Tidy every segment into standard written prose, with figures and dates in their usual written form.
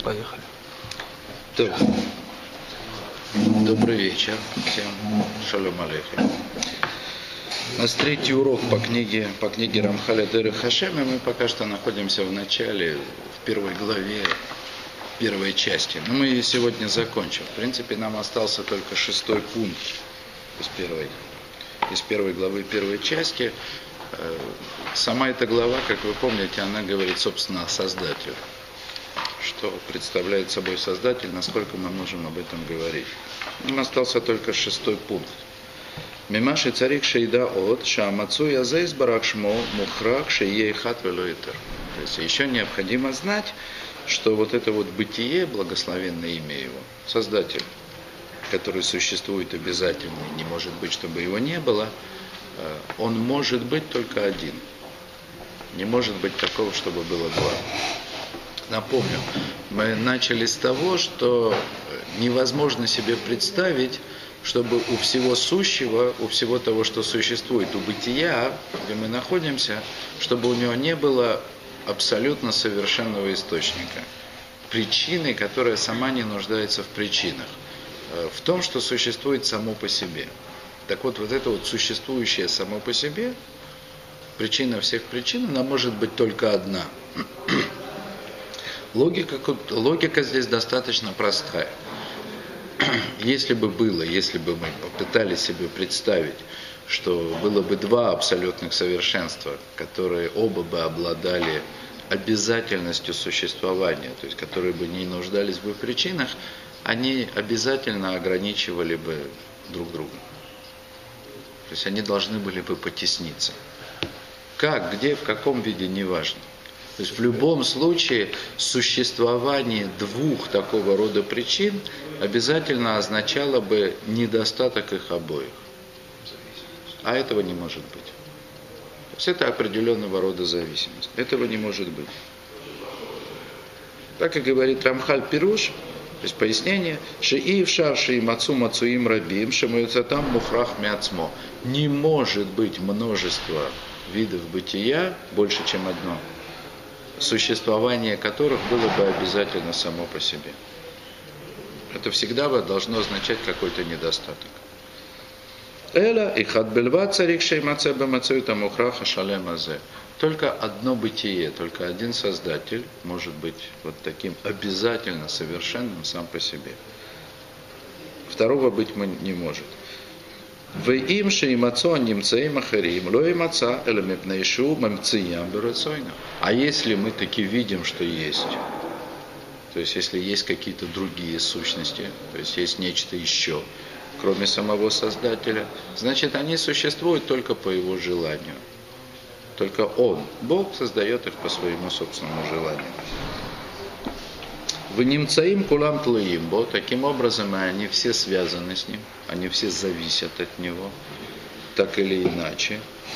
Поехали. Добрый вечер всем. Шалом алейхим. У нас третий урок по книге Рамхаля Дерех Хашем, и мы пока что находимся в начале, в первой главе, первой части. Но мы ее сегодня закончим. В принципе, нам остался только 6-й пункт из первой главы первой части. Сама эта глава, как вы помните, она говорит, собственно, о Создателе. Что представляет собой Создатель, насколько мы можем об этом говорить. Нам остался только 6-й пункт. Мимаши царик шейда от шамацу язейс баракшмо мухрак шейей хат велуитер. То есть еще необходимо знать, что вот это вот бытие, благословенное имя его, Создатель, который существует обязательно, не может быть, чтобы его не было, он может быть только один. Не может быть такого, чтобы было два. Напомню, мы начали с того, что невозможно себе представить, чтобы у всего сущего, у всего того, что существует, у бытия, где мы находимся, чтобы у него не было абсолютно совершенного источника. Причины, которая сама не нуждается в причинах. В том, что существует само по себе. Так вот, вот это вот существующее само по себе, причина всех причин, она может быть только одна. Логика здесь достаточно простая. Если бы мы попытались себе представить, что было бы два абсолютных совершенства, которые оба бы обладали обязательностью существования, то есть которые бы не нуждались бы в причинах, они обязательно ограничивали бы друг друга. То есть они должны были бы потесниться. Как, где, в каком виде, неважно. То есть в любом случае существование двух такого рода причин обязательно означало бы недостаток их обоих. А этого не может быть. То есть это определенного рода зависимость. Этого не может быть. Так и говорит Рамхаль Пируш, то есть пояснение, «Шеив шарши и мацу мацуим рабим, шемуются там мухрах мяцмо». Не может быть множество видов бытия больше, чем одно, существование которых было бы обязательно само по себе. Это всегда должно означать какой-то недостаток. Эла и хадбельва царик шеймаце бамацуита мухраха шалем азе. Только одно бытие, только один Создатель может быть вот таким обязательно совершенным сам по себе. Второго быть не может. В им шеймацо немцеим ахарим лоимаца элемепнейшу мамциям берацойна. А если мы таки видим, что есть, то есть если есть какие-то другие сущности, то есть есть нечто еще, кроме самого Создателя, значит они существуют только по его желанию. Только Он, Бог, создает их по своему собственному желанию. В немцаим кулам тлуимбо, таким образом они все связаны с Ним, они все зависят от Него, так или иначе.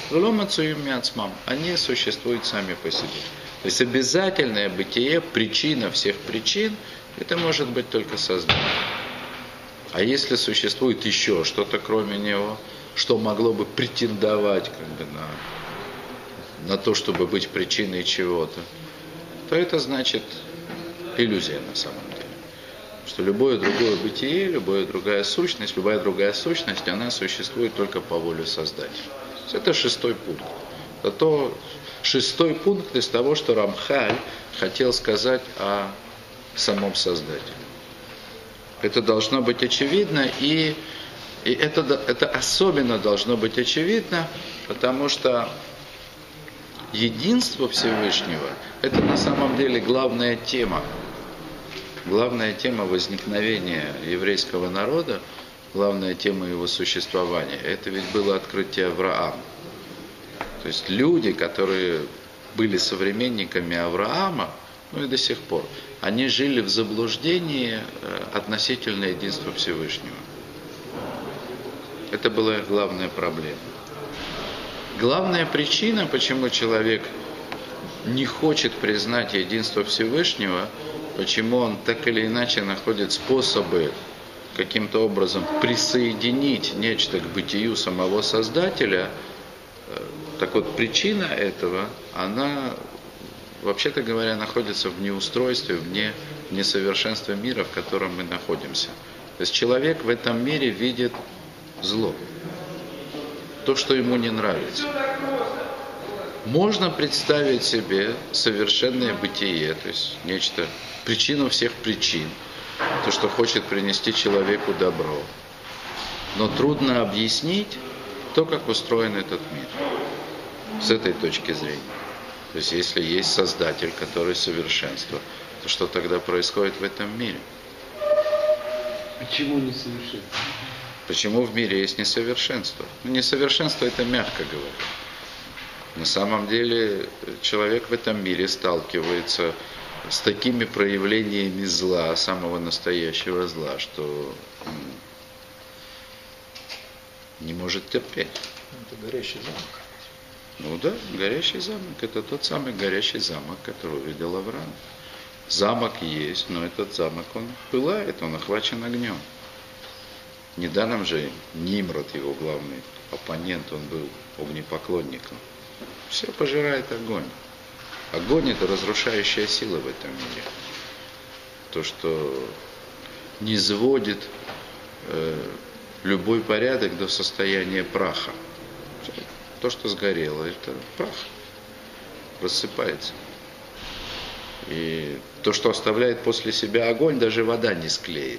Они существуют сами по себе. То есть обязательное бытие, причина всех причин, это может быть только Создание. А если существует еще что-то кроме Него, что могло бы претендовать на то, чтобы быть причиной чего-то, то это значит иллюзия на самом деле. Что любое другое бытие, любая другая сущность, она существует только по воле Создателя. Это 6-й пункт. Это 6-й пункт из того, что Рамхаль хотел сказать о самом Создателе. Это должно быть очевидно, и это особенно должно быть очевидно, потому что единство Всевышнего – это на самом деле главная тема возникновения еврейского народа, главная тема его существования. Это ведь было открытие Авраама. То есть люди, которые были современниками Авраама, и до сих пор, они жили в заблуждении относительно единства Всевышнего. Это была их главная проблема. Главная причина, почему человек не хочет признать единство Всевышнего, почему он так или иначе находит способы каким-то образом присоединить нечто к бытию самого Создателя, так вот причина этого, она вообще-то говоря, находится в неустройстве, в несовершенстве мира, в котором мы находимся. То есть человек в этом мире видит зло, то, что ему не нравится. Можно представить себе совершенное бытие, то есть нечто, причину всех причин, то, что хочет принести человеку добро. Но трудно объяснить то, как устроен этот мир с этой точки зрения. То есть если есть Создатель, который совершенство, то что тогда происходит в этом мире? Почему несовершенство? Почему в мире есть несовершенство? Ну, несовершенство это мягко говоря. На самом деле человек в этом мире сталкивается с такими проявлениями зла, самого настоящего зла, что не может терпеть. Это горящий замок. Ну да, горящий замок. Это тот самый горящий замок, который увидел Авраам. Замок есть, но этот замок, он пылает, он охвачен огнем. Недаром же Нимрод, его главный оппонент, он был огнепоклонником. Все пожирает огонь. Огонь это разрушающая сила в этом мире. То, что не сводит любой порядок до состояния праха. То, что сгорело, это прах. Рассыпается. И то, что оставляет после себя огонь, даже вода не склеит.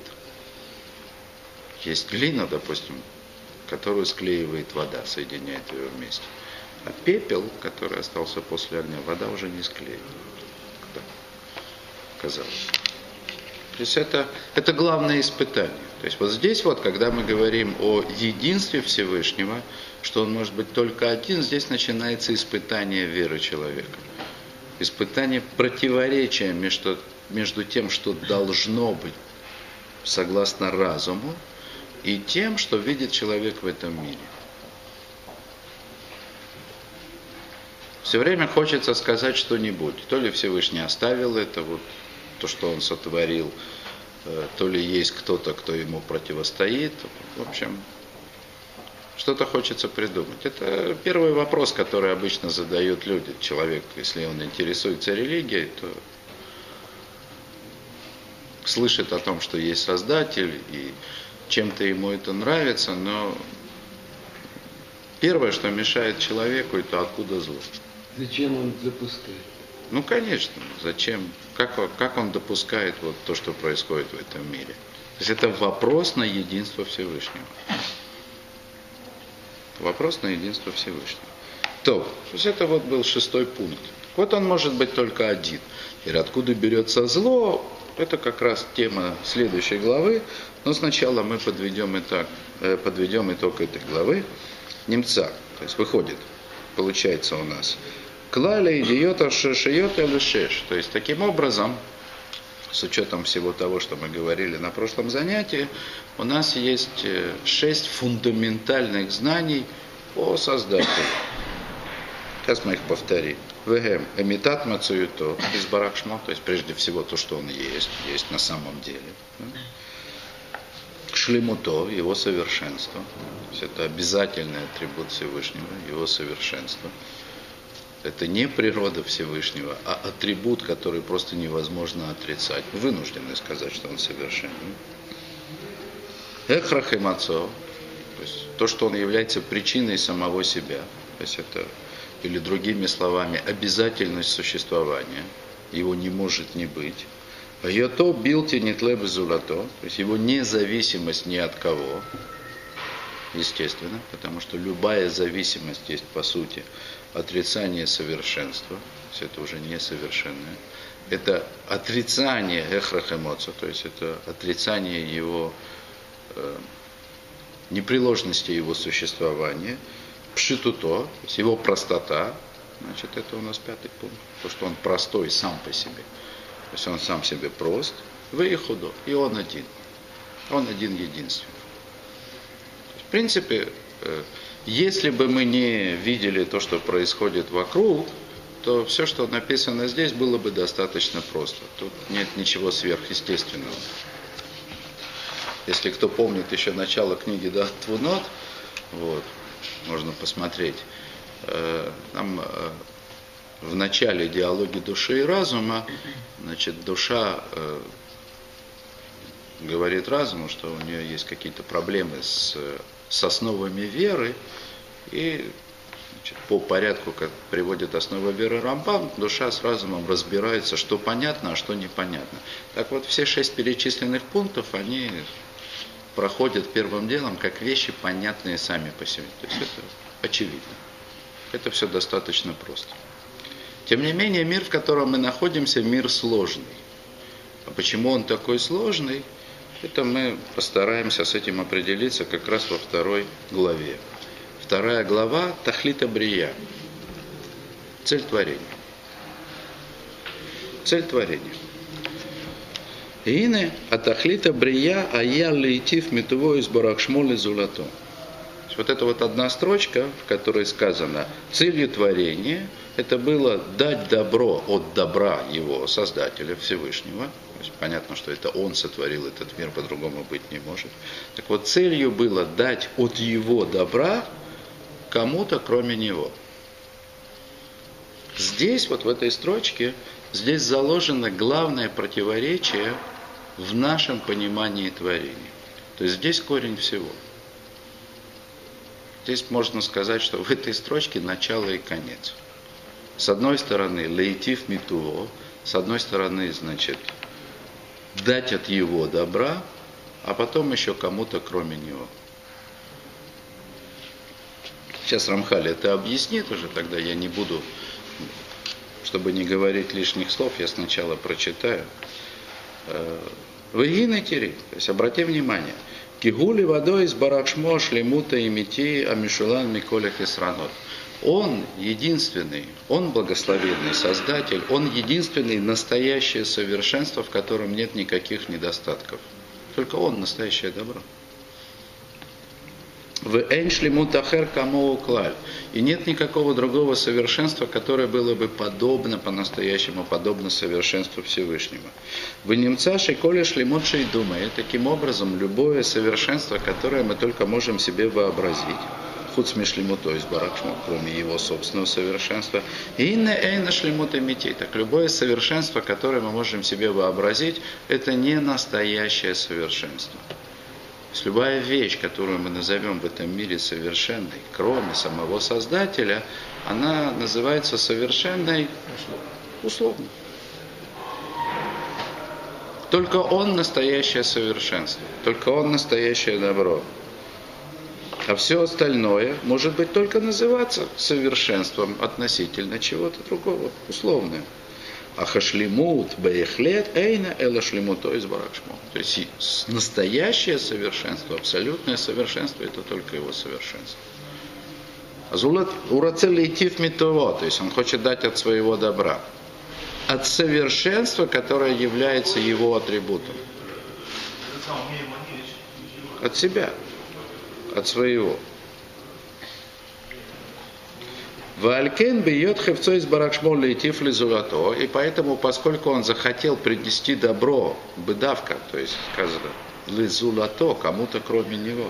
Есть глина, допустим, которую склеивает вода, соединяет ее вместе. А пепел, который остался после огня, вода уже не склеит. Да. Казалось. То есть это главное испытание. То есть вот здесь вот, когда мы говорим о единстве Всевышнего, что он может быть только один, здесь начинается испытание веры человека. Испытание противоречия между тем, что должно быть согласно разуму, и тем, что видит человек в этом мире. Все время хочется сказать что-нибудь. То ли Всевышний оставил это, вот, то, что он сотворил, то ли есть кто-то, кто ему противостоит. В общем, что-то хочется придумать. Это первый вопрос, который обычно задают люди. Человек, если он интересуется религией, то слышит о том, что есть Создатель, и чем-то ему это нравится, но первое, что мешает человеку, это откуда зло. Зачем он допускает? Ну, конечно, зачем? Как он допускает вот то, что происходит в этом мире? То есть это вопрос на единство Всевышнего. Вопрос на единство Всевышнего. То есть это вот был 6-й пункт. Вот он может быть только один. И откуда берется зло, это как раз тема следующей главы. Но сначала мы подведем итог этой главы. Немца, то есть выходит, получается у нас клаля идиота шешиота лешеш. То есть таким образом, с учетом всего того, что мы говорили на прошлом занятии, у нас есть 6 фундаментальных знаний о Создателе. Сейчас мы их повторим. Вегем эмитат мацуюто из барахшмо, то есть прежде всего то, что он есть на самом деле. Шлемуто, его совершенство. То есть это обязательный атрибут Всевышнего, его совершенство. Это не природа Всевышнего, а атрибут, который просто невозможно отрицать. Вынуждены сказать, что он совершенен. Эхрах и мацо, то есть то, что он является причиной самого себя. То есть это, или другими словами, обязательность существования. Его не может не быть. Йото билти нетле безулато, то есть его независимость ни от кого. Естественно, потому что любая зависимость есть, по сути, отрицание совершенства, то есть это уже несовершенное. Это отрицание эхрах эмоций, то есть это отрицание его непреложности его существования, пшитуто, то есть его простота, значит, это у нас 5-й пункт, то, что он простой сам по себе. То есть он сам себе прост, выехудо, и он один единственный. В принципе, если бы мы не видели то, что происходит вокруг, то все, что написано здесь, было бы достаточно просто. Тут нет ничего сверхъестественного. Если кто помнит еще начало книги Дат Твунот, вот, можно посмотреть. Там в начале диалоги души и разума, значит, душа говорит разуму, что у нее есть какие-то проблемы с основами веры, и значит, по порядку, как приводит основа веры Рамбам, душа с разумом разбирается, что понятно, а что непонятно. Так вот, все 6 перечисленных пунктов, они проходят первым делом как вещи, понятные сами по себе. То есть это очевидно. Это все достаточно просто. Тем не менее, мир, в котором мы находимся, мир сложный. А почему он такой сложный? Это мы постараемся с этим определиться как раз во 2 главе. 2 глава Тахлита Брия. Цель творения. Цель творения. Ине атахлита брия ая лейтив метуво из барахшмоли зулато. Вот это вот одна строчка, в которой сказано, целью творения это было дать добро от добра его Создателя Всевышнего. То есть понятно, что это он сотворил этот мир, по-другому быть не может. Так вот, целью было дать от его добра кому-то, кроме него. Здесь, вот в этой строчке, здесь заложено главное противоречие в нашем понимании творения. То есть здесь корень всего. Здесь можно сказать, что в этой строчке начало и конец. С одной стороны, лейтив митуво, с одной стороны, значит, дать от его добра, а потом еще кому-то, кроме него. Сейчас Рамхаль это объяснит уже, тогда я не буду, чтобы не говорить лишних слов, я сначала прочитаю. Вегины тири, то есть обрати внимание. Кигули водой из барахшмо шлемута и мити амишулан миколях и сранот. Он единственный, он благословенный Создатель, он единственный настоящее совершенство, в котором нет никаких недостатков. Только он настоящее добро. В эншлимутахер камоу клаль. И нет никакого другого совершенства, которое было бы подобно, по-настоящему подобно совершенству Всевышнего. В немца шиколя шлемутшей думает, таким образом, любое совершенство, которое мы только можем себе вообразить, худ смешлиму, то есть барахшмо, кроме его собственного совершенства, и не эйна шлемута мити. Так любое совершенство, которое мы можем себе вообразить, это не настоящее совершенство. То есть любая вещь, которую мы назовем в этом мире совершенной, кроме самого Создателя, она называется совершенной условно. Только он настоящее совершенство, только он настоящее добро. А все остальное может быть только называться совершенством относительно чего-то другого, условное. А хашлимут баехлет эйна эла шлимуто из барахшмо. То есть настоящее совершенство, абсолютное совершенство, это только его совершенство. Азулат урацелейтив митово, то есть он хочет дать от своего добра. От совершенства, которое является его атрибутом. От себя. От своего. Валькен бьет хевцо из барахшмо лейтив лизулато, и поэтому, поскольку он захотел принести добро, быдавка, то есть сказано, лизулато, кому-то кроме него.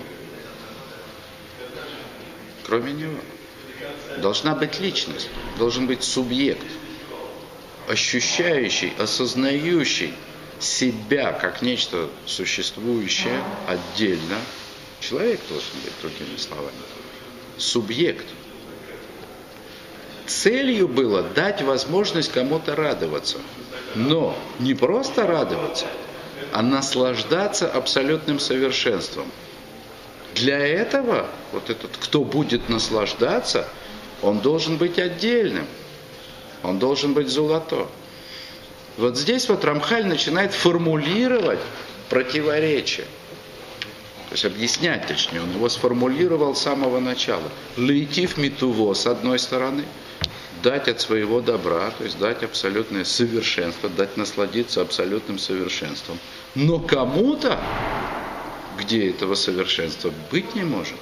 Кроме него. Должна быть личность, должен быть субъект, ощущающий, осознающий себя как нечто существующее отдельно. Человек должен быть, другими словами. Субъект. Целью было дать возможность кому-то радоваться. Но не просто радоваться, а наслаждаться абсолютным совершенством. Для этого, вот этот, кто будет наслаждаться, он должен быть отдельным. Он должен быть золото. Вот здесь вот Рамхаль начинает формулировать противоречие. То есть объяснять точнее. Он его сформулировал с самого начала. Лейтив митуво с одной стороны. Дать от своего добра, то есть дать абсолютное совершенство, дать насладиться абсолютным совершенством. Но кому-то, где этого совершенства быть не может,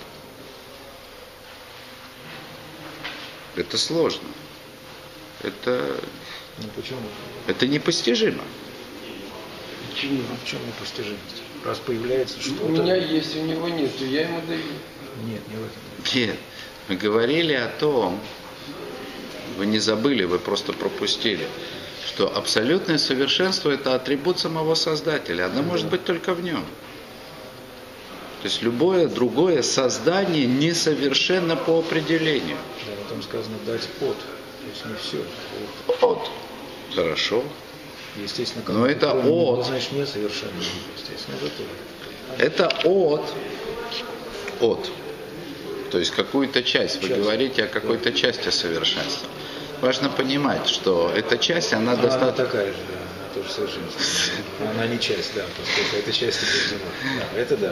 это сложно. Это непостижимо. Почему? В чем непостижимость? Раз появляется что-то... У меня есть, у него нет, я ему даю. Нет, не в этом. Нет. Мы говорили о том, Вы не забыли, вы просто пропустили, что абсолютное совершенство – это атрибут самого Создателя. Оно может быть только в нем. То есть любое другое создание несовершенно по определению. Да, там сказано дать от. То есть не все. От. Хорошо. Естественно, но это от. Значит, несовершенно. Естественно, это от. От. То есть какую-то часть. Вы говорите о какой-то части совершенства. Важно понимать, что эта часть, она достаточно... Она такая же, да, она тоже совершенство. Она не часть, да, поскольку это часть объединена. Да, это да.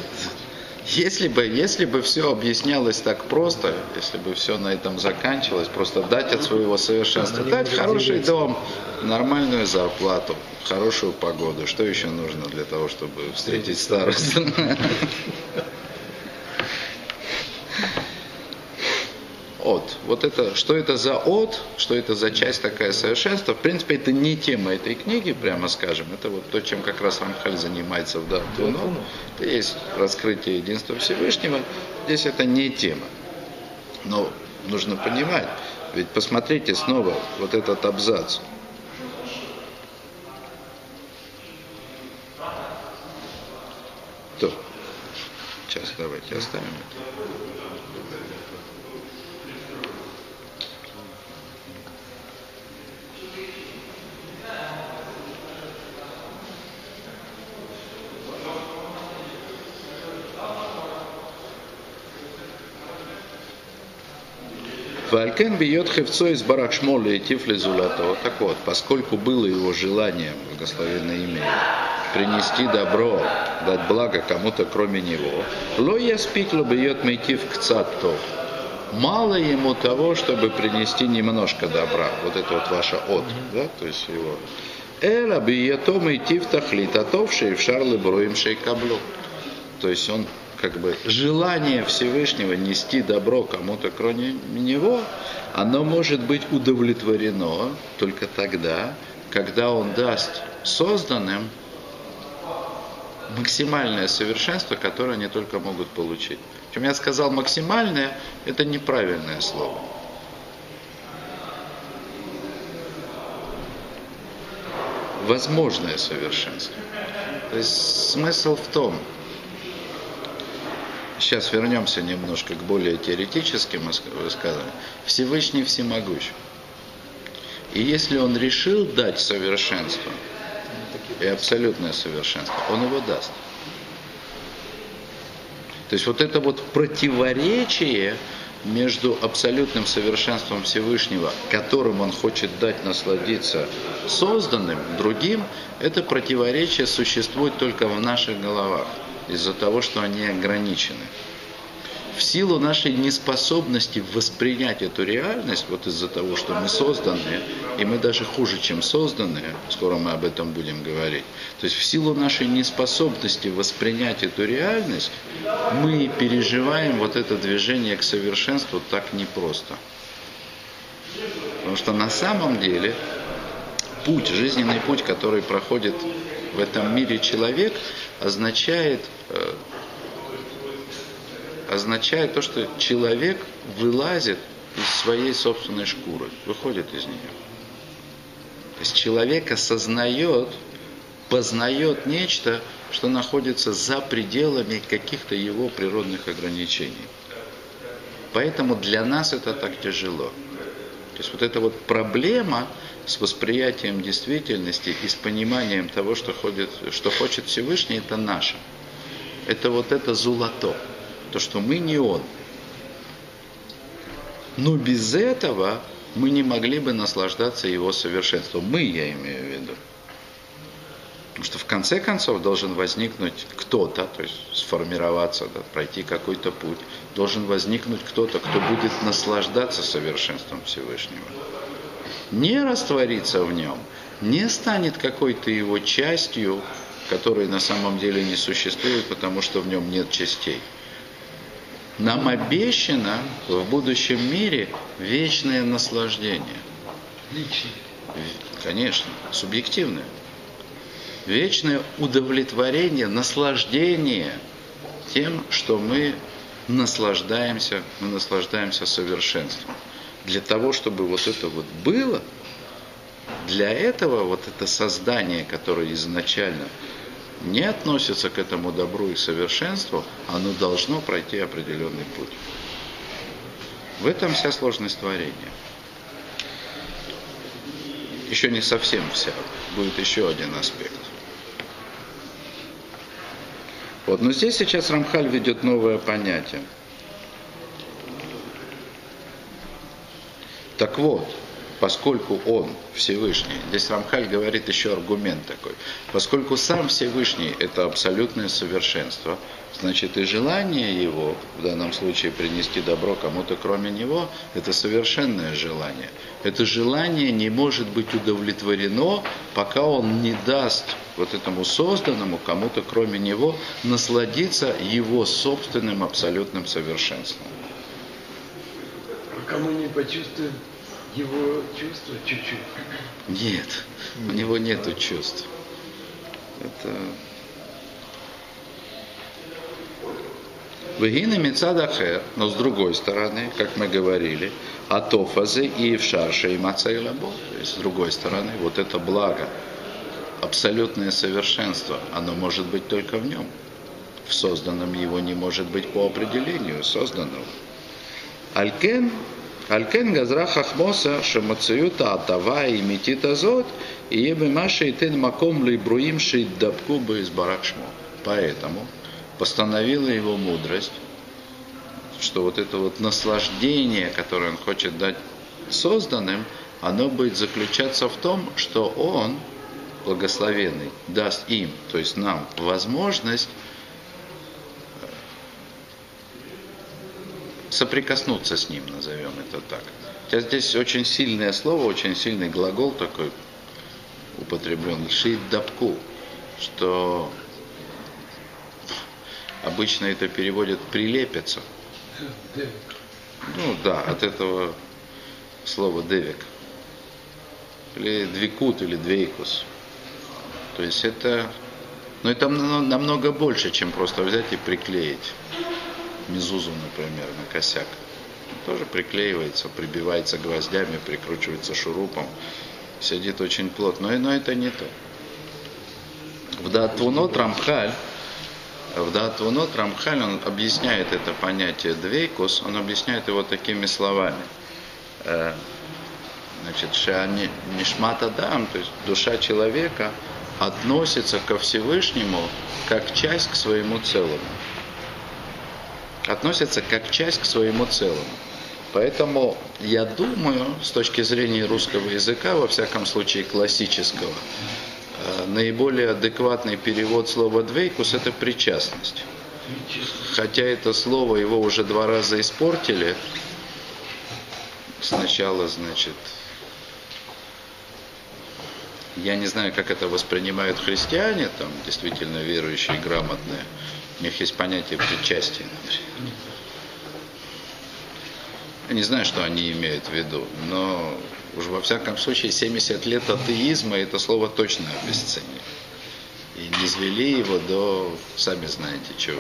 Если бы все объяснялось так просто, если бы все на этом заканчивалось, просто дать от своего совершенства, дать хороший дом, нормальную зарплату, хорошую погоду, что еще нужно для того, чтобы встретить старость? От. Вот это, что это за от, что это за часть такая совершенства, в принципе, это не тема этой книги, прямо скажем, это вот то, чем как раз Рамхаль занимается в Дат-Тунот. Это есть раскрытие единства Всевышнего, здесь это не тема. Но нужно понимать, ведь посмотрите снова вот этот абзац. То. Сейчас давайте оставим это. Валькен бьет хевцо из барах шмоля и тифли зулато. Так вот, поскольку было его желание, благословенное имя, принести добро, дать благо кому-то кроме него, ло яспикло бьет мейтив кцаттов. Мало ему того, чтобы принести немножко добра. Вот это вот ваше от, да, то есть его. Эла бьето мейтив тахлит, атовший в шарлы броим шейкаблю. То есть он как бы желание Всевышнего нести добро кому-то кроме него, оно может быть удовлетворено только тогда, когда он даст созданным максимальное совершенство, которое они только могут получить. Причем я сказал максимальное, это неправильное слово. Возможное совершенство. То есть смысл в том, сейчас вернемся немножко к более теоретическим высказываниям. Всевышний всемогущ. И если он решил дать совершенство и абсолютное совершенство, он его даст. То есть вот это вот противоречие между абсолютным совершенством Всевышнего, которым он хочет дать насладиться созданным, другим, это противоречие существует только в наших головах. Из-за того, что они ограничены. В силу нашей неспособности воспринять эту реальность, вот из-за того, что мы созданы, и мы даже хуже, чем созданные, скоро мы об этом будем говорить, то есть в силу нашей неспособности воспринять эту реальность, мы переживаем вот это движение к совершенству так непросто. Потому что на самом деле путь, жизненный путь, который проходит в этом мире человек, означает то, что человек вылазит из своей собственной шкуры, выходит из нее. То есть человек осознает, познает нечто, что находится за пределами каких-то его природных ограничений. Поэтому для нас это так тяжело. То есть вот эта вот проблема с восприятием действительности и с пониманием того, что хочет Всевышний, это наше. Это вот это золото. То, что мы не он. Но без этого мы не могли бы наслаждаться его совершенством. Мы, я имею в виду. Потому что в конце концов должен возникнуть кто-то, то есть сформироваться, да, пройти какой-то путь. Должен возникнуть кто-то, кто будет наслаждаться совершенством Всевышнего. Не раствориться в нем, не станет какой-то его частью, которой на самом деле не существует, потому что в нем нет частей. Нам обещано в будущем мире вечное наслаждение. Личное. Конечно, субъективное. Вечное удовлетворение, наслаждение тем, что мы наслаждаемся совершенством. для того, чтобы вот это вот было, для этого вот это создание, которое изначально не относится к этому добру и совершенству, оно должно пройти определенный путь. В этом вся сложность творения. Еще не совсем вся. Будет еще один аспект. Вот. Но здесь сейчас Рамхаль ведет новое понятие. Так вот, поскольку Он Всевышний, здесь Рамхаль говорит еще аргумент такой, поскольку сам Всевышний это абсолютное совершенство, значит и желание Его, в данном случае принести добро кому-то кроме Него, это совершенное желание. Это желание не может быть удовлетворено, пока Он не даст вот этому созданному кому-то кроме Него насладиться Его собственным абсолютным совершенством. Пока мы не почувствуем его чувства чуть-чуть. Нет, у него нету чувств. Это... Вегина мецадахер, но с другой стороны, как мы говорили, атофазы и в шарше и мацайлабо, то есть с другой стороны, вот это благо, абсолютное совершенство, оно может быть только в нем. В созданном его не может быть по определению созданного. Алькен газра хахмоса шамацуюта атава и метита зот и ебе маши итен маком лейбруим шейддабку бейзбаракшмо. Поэтому постановила его мудрость, что вот это вот наслаждение, которое он хочет дать созданным, оно будет заключаться в том, что он, благословенный, даст им, то есть нам, возможность соприкоснуться с ним, назовем это так. Хотя здесь очень сильное слово, очень сильный глагол такой употреблен, шейддабку, что обычно это переводят «прилепится». Ну да, от этого слова «девик». Или «двикут», или «двейкус». То есть это... Но это намного больше, чем просто взять и приклеить. Мезузу, например, на косяк. Тоже приклеивается, прибивается гвоздями, прикручивается шурупом. Сидит очень плотно. Но это не то. В Даатвунот Рамхаль, он объясняет это понятие двейкус, он объясняет его такими словами. Значит, шани нишмат адам, то есть душа человека относится ко Всевышнему как часть к своему целому. Относится как часть к своему целому. Поэтому я думаю, с точки зрения русского языка, во всяком случае классического, наиболее адекватный перевод слова «двейкус» — это причастность. Хотя это слово его уже 2 раза испортили. Сначала, значит, я не знаю, как это воспринимают христиане, там действительно верующие, грамотные. У них есть понятие причастия, например. Я не знаю, что они имеют в виду, но уж во всяком случае 70 лет атеизма это слово точно обесценили. И низвели его до, сами знаете чего.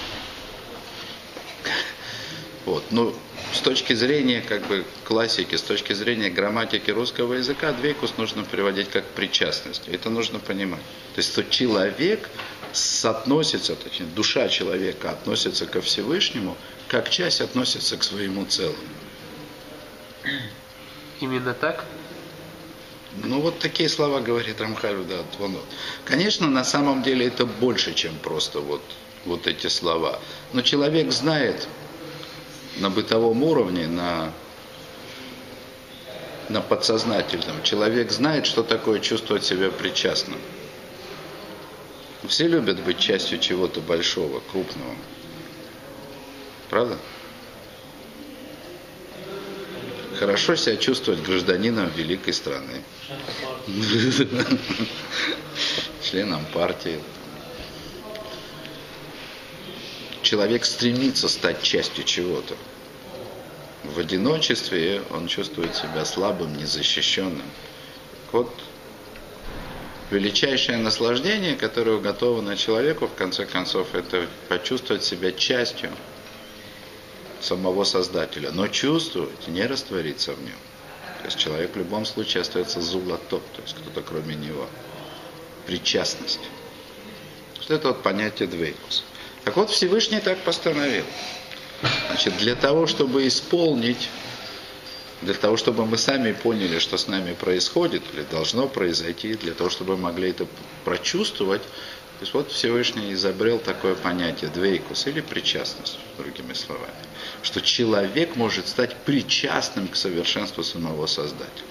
Вот. Ну, с точки зрения как бы классики, с точки зрения грамматики русского языка, двейкус нужно приводить как причастность. Это нужно понимать. То есть, что человек соотносится, точнее, душа человека относится ко Всевышнему, как часть относится к своему целому. Именно так? Ну, вот такие слова говорит Рамхаль, да, Твонот. Конечно, на самом деле это больше, чем просто вот эти слова. Но человек знает на бытовом уровне, на подсознательном, человек знает, что такое чувствовать себя причастным. Все любят быть частью чего-то большого, крупного. Правда? Хорошо себя чувствовать гражданином великой страны. Членом партии. Человек стремится стать частью чего-то. В одиночестве он чувствует себя слабым, незащищенным. Вот величайшее наслаждение, которое уготовано человеку, в конце концов, это почувствовать себя частью самого Создателя, но чувствовать, не раствориться в нем. То есть человек в любом случае остается зулато, то есть кто-то кроме него. Причастность. Это вот понятие двейкус. Так вот, Всевышний так постановил. Значит, для того, чтобы исполнить, для того, чтобы мы сами поняли, что с нами происходит, или должно произойти, для того, чтобы мы могли это прочувствовать, то есть вот Всевышний изобрел такое понятие двейкус, или причастность, другими словами. Что человек может стать причастным к совершенству самого Создателя.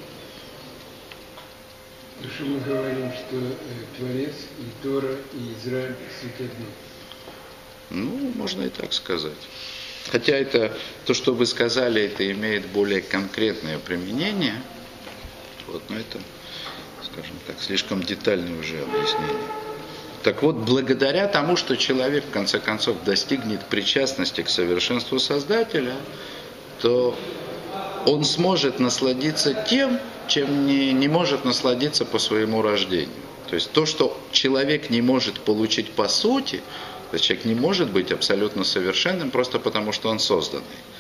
Потому что мы говорим, что Творец и Тора, и Израиль суть одно. Ну, можно и так сказать. Хотя это, то, что вы сказали, это имеет более конкретное применение. Вот, но это, скажем так, слишком детальное уже объяснение. Так вот, благодаря тому, что человек, в конце концов, достигнет причастности к совершенству Создателя, то он сможет насладиться тем, чем не может насладиться по своему рождению. То есть то, что человек не может получить по сути, то есть человек не может быть абсолютно совершенным просто потому, что он созданный.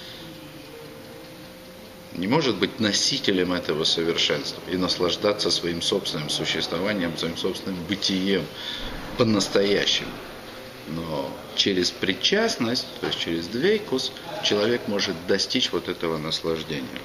Не может быть носителем этого совершенства и наслаждаться своим собственным существованием, своим собственным бытием по-настоящему. Но через причастность, то есть через двейкус, человек может достичь вот этого наслаждения.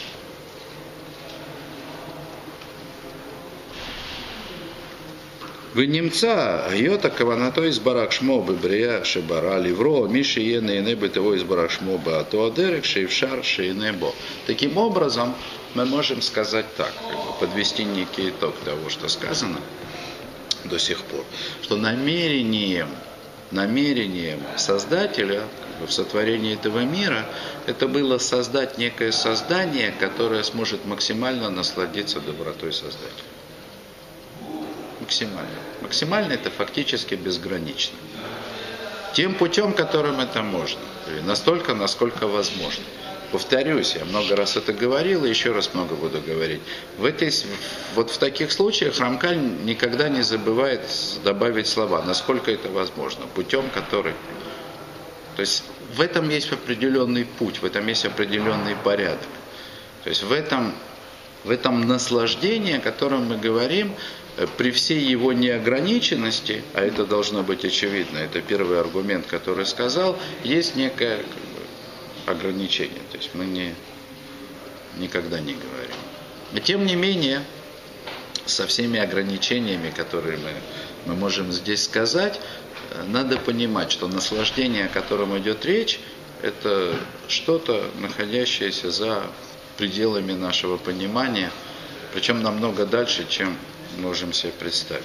Вынемца йота каванато из барахшмо бебрия шебара ливро миши ены ены бытово из барахшмо ба туадерек шейвшар шейнебо. Таким образом, мы можем сказать так, подвести некий итог того, что сказано до сих пор, что намерением Создателя в сотворении этого мира это было создать некое создание, которое сможет максимально насладиться добротой Создателя. Максимально. Максимально это фактически безгранично. Тем путем, которым это можно. И настолько, насколько возможно. Повторюсь, я много раз это говорил и еще раз много буду говорить. Вот в таких случаях Рамкаль никогда не забывает добавить слова, насколько это возможно, путем который... То есть в этом есть определенный путь, в этом есть определенный порядок. То есть в этом наслаждении, о котором мы говорим, при всей его неограниченности, а это должно быть очевидно, это первый аргумент, который сказал, есть некое ограничение. То есть мы никогда не говорим. И тем не менее, со всеми ограничениями, которые мы можем здесь сказать, надо понимать, что наслаждение, о котором идет речь, это что-то, находящееся за пределами нашего понимания, причем намного дальше, чем можем себе представить.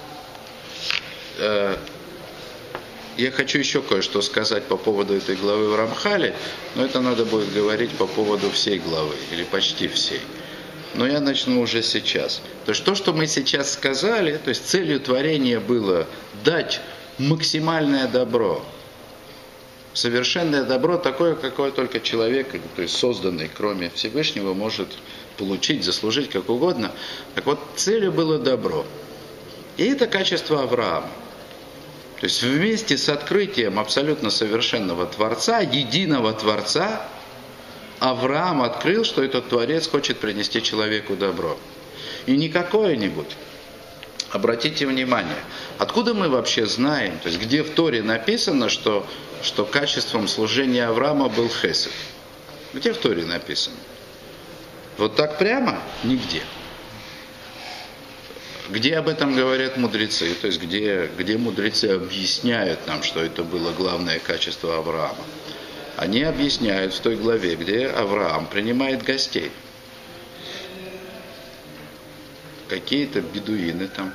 Я хочу еще кое-что сказать по поводу этой главы в Рамхале, но это надо будет говорить по поводу всей главы, или почти всей. Но я начну уже сейчас. То есть то, что мы сейчас сказали, то есть целью творения было дать максимальное добро. Совершенное добро такое, какое только человек, то есть созданный, кроме Всевышнего, может получить, заслужить, как угодно. Так вот, целью было добро. И это качество Авраама. То есть вместе с открытием абсолютно совершенного Творца, единого Творца, Авраам открыл, что этот Творец хочет принести человеку добро. И не какое-нибудь. Обратите внимание, откуда мы вообще знаем, то есть где в Торе написано, что качеством служения Авраама был хесед? Где в Торе написано? Вот так прямо? Нигде. Где об этом говорят мудрецы, то есть где мудрецы объясняют нам, что это было главное качество Авраама? Они объясняют в той главе, где Авраам принимает гостей. Какие-то бедуины там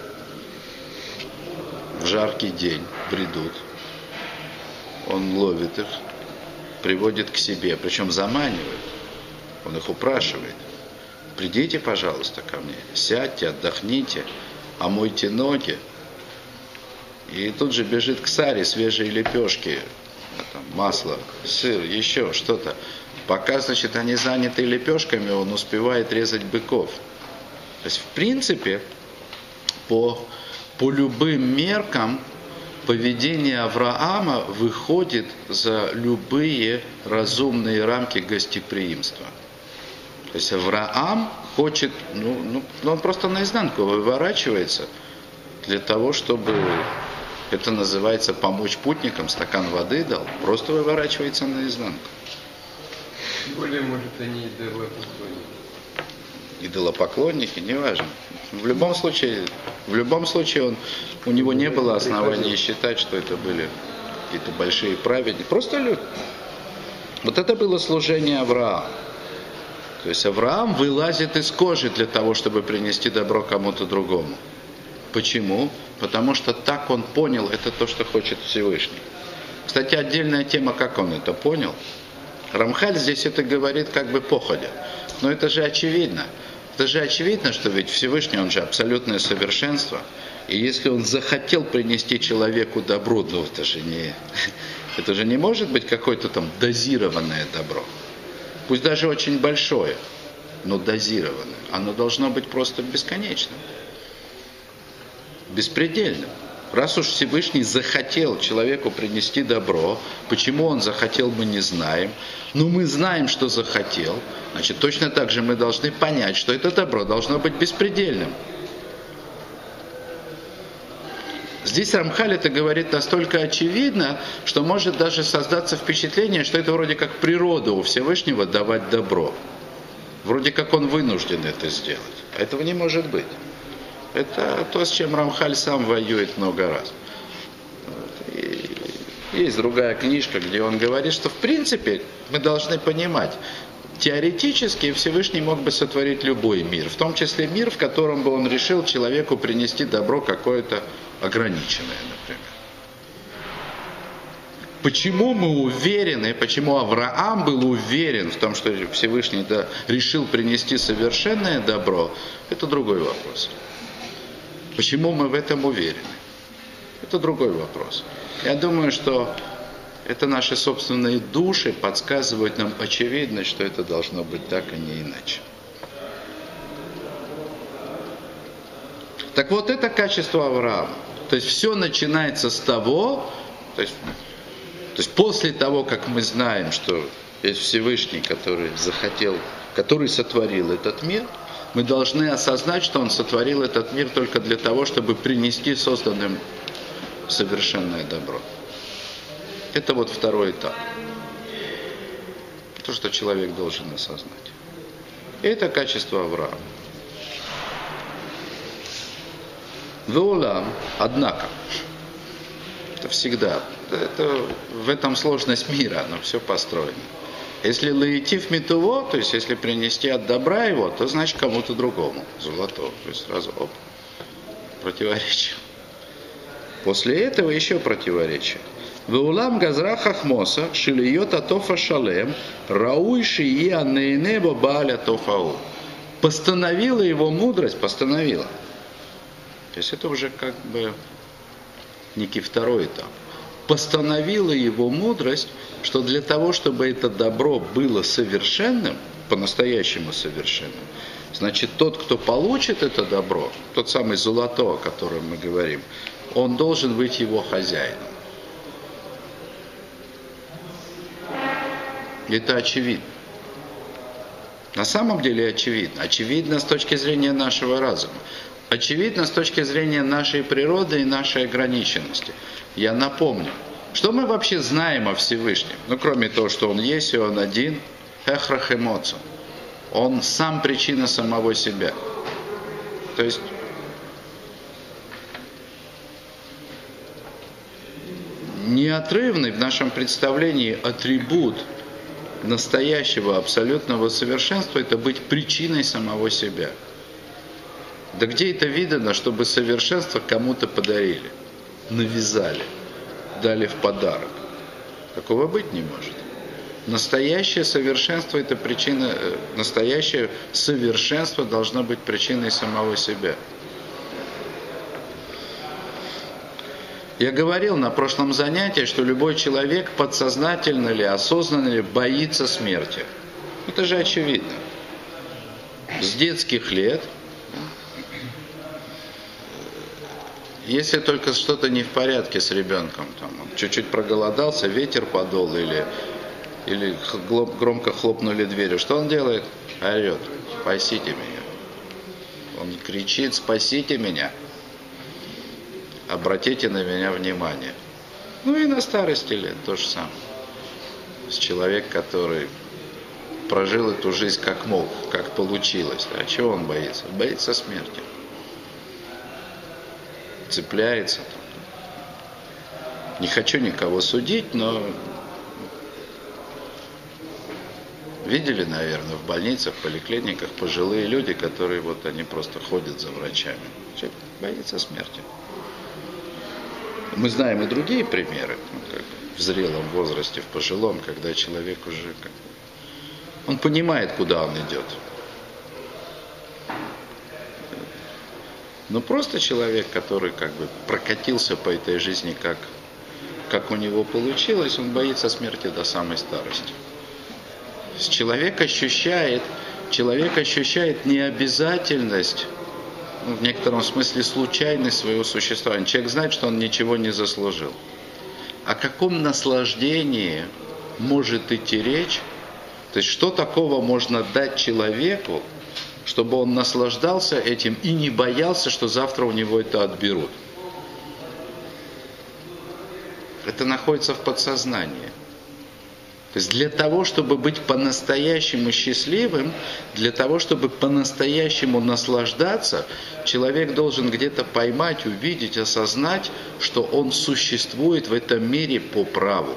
в жаркий день бредут. Он ловит их, приводит к себе, причем заманивает. Он их упрашивает. Придите, пожалуйста, ко мне, сядьте, отдохните, омойте ноги. И тут же бежит к Саре свежие лепешки, там, масло, сыр, еще что-то. Пока, значит, они заняты лепешками, он успевает резать быков. То есть, в принципе, по любым меркам, поведение Авраама выходит за любые разумные рамки гостеприимства. То есть Авраам хочет, он просто наизнанку выворачивается для того, чтобы, это называется помочь путникам, стакан воды дал, просто выворачивается наизнанку. Тем более, может, они Идолопоклонники, неважно. В любом случае у него не было оснований считать, что это были какие-то большие праведники. Просто люди. Вот это было служение Авраама. То есть Авраам вылазит из кожи для того, чтобы принести добро кому-то другому. Почему? Потому что так он понял, это то, что хочет Всевышний. Кстати, отдельная тема, как он это понял. Рамхаль здесь это говорит как бы походя. Но это же очевидно. Это же очевидно, что ведь Всевышний, он же абсолютное совершенство. И если он захотел принести человеку добро, это же не может быть какое-то там дозированное добро. Пусть даже очень большое, но дозированное. Оно должно быть просто бесконечным. Беспредельным. Раз уж Всевышний захотел человеку принести добро, почему он захотел, мы не знаем. Но мы знаем, что захотел. Значит, точно так же мы должны понять, что это добро должно быть беспредельным. Здесь Рамхаль это говорит настолько очевидно, что может даже создаться впечатление, что это вроде как природа у Всевышнего давать добро. Вроде как он вынужден это сделать. А этого не может быть. Это то, с чем Рамхаль сам воюет много раз. И есть другая книжка, где он говорит, что в принципе мы должны понимать, теоретически Всевышний мог бы сотворить любой мир, в том числе мир, в котором бы он решил человеку принести добро какое-то ограниченное, например. Почему мы уверены, почему Авраам был уверен в том, что Всевышний решил принести совершенное добро, это другой вопрос. Почему мы в этом уверены? Это другой вопрос. Я думаю, что это наши собственные души подсказывают нам очевидно, что это должно быть так, а не иначе. Так вот, это качество Авраама. То есть все начинается с того, то есть после того, как мы знаем, что есть Всевышний, который сотворил этот мир, мы должны осознать, что он сотворил этот мир только для того, чтобы принести созданным совершенное добро. Это вот второй этап. То, что человек должен осознать. И это качество Авраама. Веолам, однако, это всегда, в этом сложность мира, оно все построено. Если лаитив митуво, то есть если принести от добра его, то значит кому-то другому, золотого. То есть сразу противоречие. После этого еще противоречие. Веулам газра хахмоса шилиот атофа шалем рауй шия нейнебо бааля тофау. Постановила его мудрость, постановила. То есть это уже как бы некий второй этап. Постановила его мудрость, что для того, чтобы это добро было совершенным, по-настоящему совершенным, значит, тот, кто получит это добро, тот самый золото, о котором мы говорим, он должен быть его хозяином. Это очевидно. На самом деле очевидно. Очевидно с точки зрения нашего разума. Очевидно с точки зрения нашей природы и нашей ограниченности. Я напомню, что мы вообще знаем о Всевышнем? Кроме того, что Он есть и Он один, эхрах эмоций. Он сам причина самого себя. То есть неотрывный в нашем представлении атрибут настоящего абсолютного совершенства – это быть причиной самого себя. Да где это видано, чтобы совершенство кому-то подарили, навязали, дали в подарок? Такого быть не может. Настоящее совершенство – это причина, настоящее совершенство должно быть причиной самого себя. Я говорил на прошлом занятии, что любой человек подсознательно или осознанно ли боится смерти. Это же очевидно. С детских лет Если только что-то не в порядке с ребенком, там, он чуть-чуть проголодался, ветер подул или громко хлопнули дверью, что он делает? Орет: спасите меня. Он кричит: спасите меня. Обратите на меня внимание. Ну и на старости лет то же самое. Человек, который прожил эту жизнь как мог, как получилось. А чего он боится? Боится смерти. Цепляется. Не хочу никого судить, но видели, наверное, в больницах, в поликлиниках пожилые люди, которые вот они просто ходят за врачами. Человек боится смерти. Мы знаем и другие примеры, как в зрелом возрасте, в пожилом, когда человек уже он понимает, куда он идет. Но просто человек, который как бы прокатился по этой жизни, как у него получилось, он боится смерти до самой старости. Человек ощущает необязательность, в некотором смысле случайность своего существования. Человек знает, что он ничего не заслужил. О каком наслаждении может идти речь? То есть что такого можно дать человеку, чтобы он наслаждался этим и не боялся, что завтра у него это отберут? Это находится в подсознании. То есть для того, чтобы быть по-настоящему счастливым, для того, чтобы по-настоящему наслаждаться, человек должен где-то поймать, увидеть, осознать, что он существует в этом мире по праву.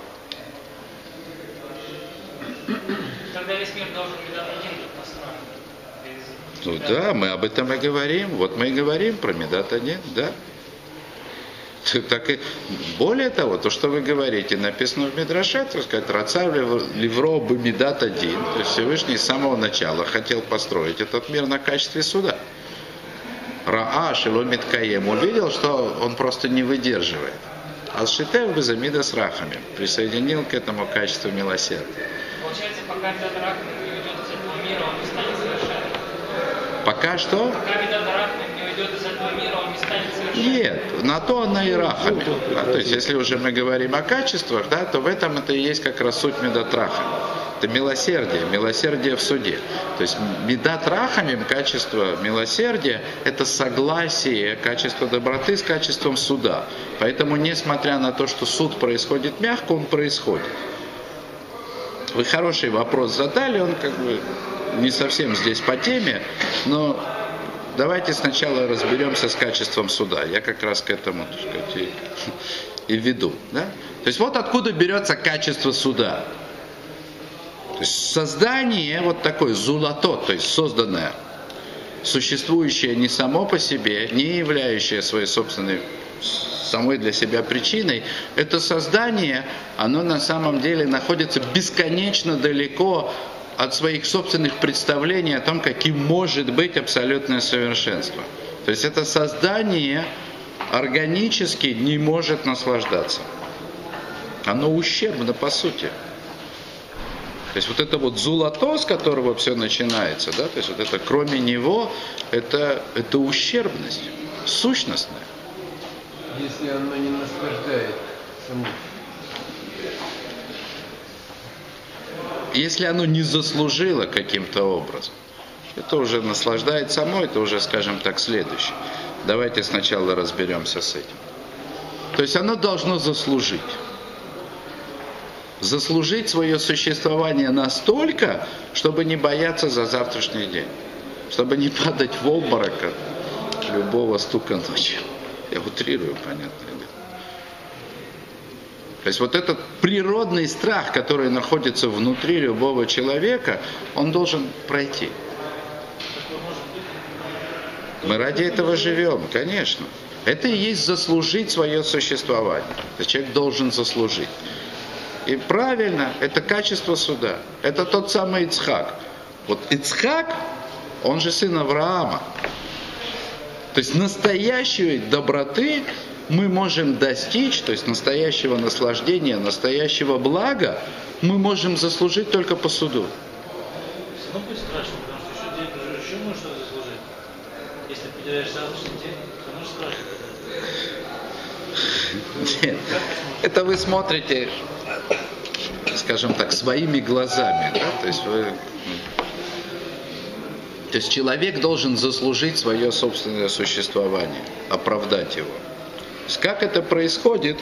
Тогда весь мир должен быть один построен. Ну да, мы об этом и говорим. Вот мы и говорим про Медат Адин, да. Так и более того, то, что вы говорите, написано в Мидраше, так сказать, Рацав Ливро Бемидат Адин, то есть Всевышний с самого начала хотел построить этот мир на качестве суда. Раа Шеломит Каем увидел, что он просто не выдерживает. Алшитев Безамида с Рахами присоединил к этому качеству милосердия. Получается, пока Медат Рахмим не уйдет из этого мира, он не станет совершенным. Пока что? Пока Медат Рахмим не уйдет из этого мира, он не станет совершенным. Нет, на то она и Рахами. То есть, если уже мы говорим о качествах, да, то в этом это и есть как раз суть Медат Рахами. Это милосердие в суде. То есть Медат Рахамим, качество милосердия, это согласие качества доброты с качеством суда. Поэтому, несмотря на то, что суд происходит мягко, он происходит. Вы хороший вопрос задали, он как бы не совсем здесь по теме, но давайте сначала разберемся с качеством суда. Я как раз к этому, так сказать, и веду. Да? То есть вот откуда берется качество суда. То есть создание вот такое зулато, то есть созданное, существующее не само по себе, не являющее своей собственной, самой для себя причиной, это создание, оно на самом деле находится бесконечно далеко от своих собственных представлений о том, каким может быть абсолютное совершенство. То есть это создание органически не может наслаждаться. Оно ущербно по сути. То есть вот это вот зулато, с которого все начинается, да, то есть вот это кроме него, это ущербность, сущностная. Если оно не наслаждает само. Если оно не заслужило каким-то образом, это уже наслаждает само, это уже, скажем так, следующее. Давайте сначала разберемся с этим. То есть оно должно заслужить. Заслужить свое существование настолько, чтобы не бояться за завтрашний день. Чтобы не падать в обморок от любого стука ночью. Я утрирую, понятно ли. То есть вот этот природный страх, который находится внутри любого человека, он должен пройти. Мы ради этого живем, конечно. Это и есть заслужить свое существование. Человек должен заслужить. И правильно, это качество суда. Это тот самый Ицхак. Вот Ицхак, он же сын Авраама. То есть настоящей доброты мы можем достичь, то есть настоящего наслаждения, настоящего блага, мы можем заслужить только по суду. Ну, будет страшно, потому что еще можно заслужить. Если потеряешь завтрашний день, то страшно. Нет, это вы смотрите, скажем так, своими глазами, да? То есть человек должен заслужить свое собственное существование, оправдать его. То есть как это происходит,